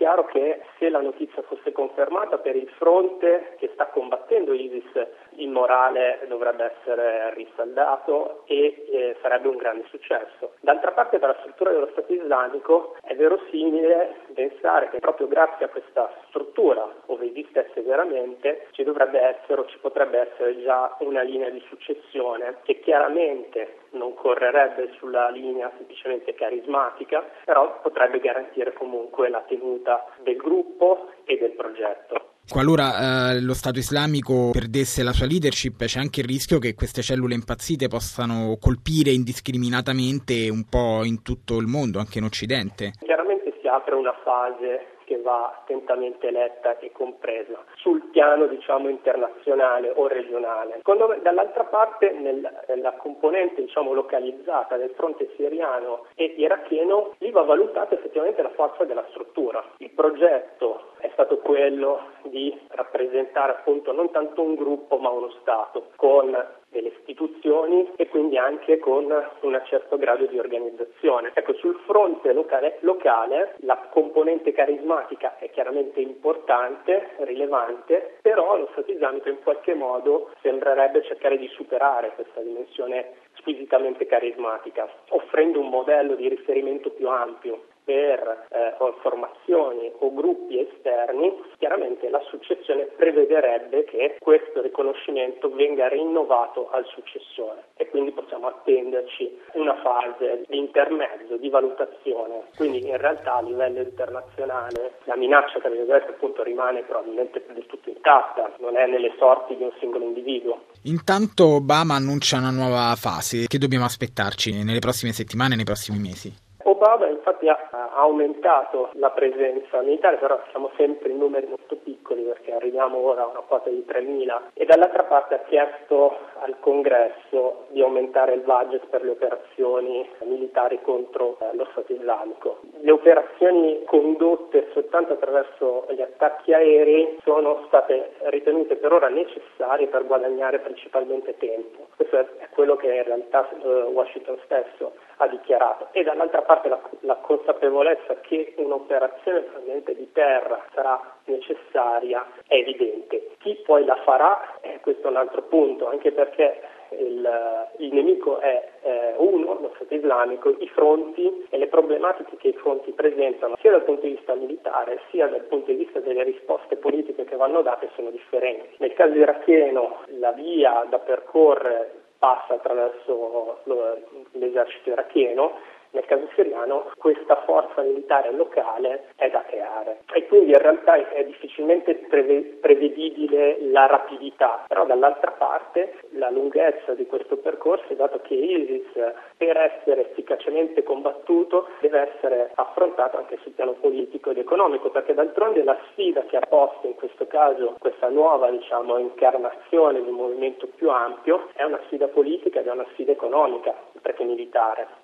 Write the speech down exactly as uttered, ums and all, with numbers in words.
chiaro che se la notizia fosse confermata, per il fronte che sta combattendo ISIS il morale dovrebbe essere risaldato e eh, sarebbe un grande successo. D'altra parte, per la struttura dello Stato islamico è verosimile pensare che proprio grazie a questa struttura, ove esistesse veramente, ci dovrebbe essere o ci potrebbe essere già una linea di successione che chiaramente non correrebbe sulla linea semplicemente carismatica, però potrebbe garantire comunque la tenuta del gruppo e del progetto. Qualora eh, lo Stato islamico perdesse la sua leadership, c'è anche il rischio che queste cellule impazzite possano colpire indiscriminatamente un po' in tutto il mondo, anche in Occidente. Chiaramente si apre una fase che va attentamente letta e compresa sul piano, diciamo, internazionale o regionale. Secondo me, dall'altra parte, nel, nella componente, diciamo, localizzata del fronte siriano e iracheno, lì va valutata effettivamente la forza della struttura. Il progetto è stato quello di rappresentare appunto non tanto un gruppo ma uno Stato con delle istituzioni e quindi anche con un certo grado di organizzazione. Ecco, sul fronte locale, locale la componente carismatica è chiaramente importante, rilevante, però lo Stato islamico in qualche modo sembrerebbe cercare di superare questa dimensione squisitamente carismatica, offrendo un modello di riferimento più ampio per eh, formazioni o gruppi esterni. Chiaramente la successione prevederebbe che questo riconoscimento venga rinnovato al successore e quindi possiamo attenderci una fase di intermezzo, di valutazione. Quindi in realtà a livello internazionale la minaccia, tra virgolette, appunto rimane probabilmente del tutto intatta, non è nelle sorti di un singolo individuo. Intanto Obama annuncia una nuova fase. Che dobbiamo aspettarci nelle prossime settimane, nei prossimi mesi? Obama infatti ha aumentato la presenza militare, però siamo sempre in numeri molto piccoli perché arriviamo ora a una quota di tremila, e dall'altra parte ha chiesto al Congresso di aumentare il budget per le operazioni militari contro eh, lo Stato islamico. Le operazioni condotte soltanto attraverso gli attacchi aerei sono state ritenute per ora necessarie per guadagnare principalmente tempo. Questo è quello che in realtà eh, Washington stesso ha dichiarato, e dall'altra parte la, la consapevolezza che un'operazione probabilmente di terra sarà necessaria è evidente. Chi poi la farà, eh, questo è un altro punto, anche perché il, il nemico è eh, uno, lo Stato islamico, i fronti e le problematiche che i fronti presentano sia dal punto di vista militare sia dal punto di vista delle risposte politiche che vanno date sono differenti. Nel caso iracheno la via da percorrere passa attraverso l'esercito iracheno. Nel caso siriano questa forza militare locale è da creare e quindi in realtà è difficilmente preve- prevedibile la rapidità, però dall'altra parte la lunghezza di questo percorso, dato che ISIS per essere efficacemente combattuto deve essere affrontato anche sul piano politico ed economico, perché d'altronde la sfida che ha posto in questo caso questa nuova, diciamo, incarnazione di un movimento più ampio è una sfida politica ed è una sfida economica, perché militare.